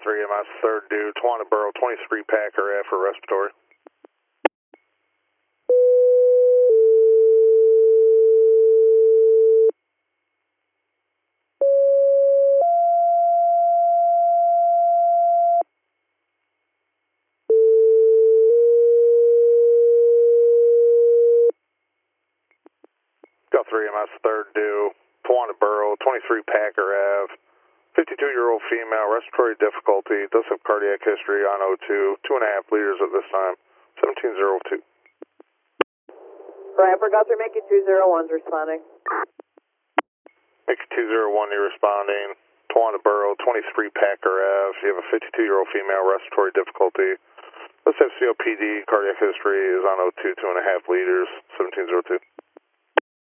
3, MS 3rd due, Tawana Borough, 23 Packer Ave for respiratory. Go 3, MS 3rd due, Tawana Borough, 23 Packer Ave, 52-year-old female, respiratory difficulty, does have cardiac history on O2, 2.5 liters at this time, 1702. Right, for Guthrie, Mickey 201's responding. Mickey 201, you're responding. Tawana Borough, 23 Packer Ave, you have a 52-year-old female, respiratory difficulty, does have COPD, cardiac history, is on O2, 2.5 liters, 1702.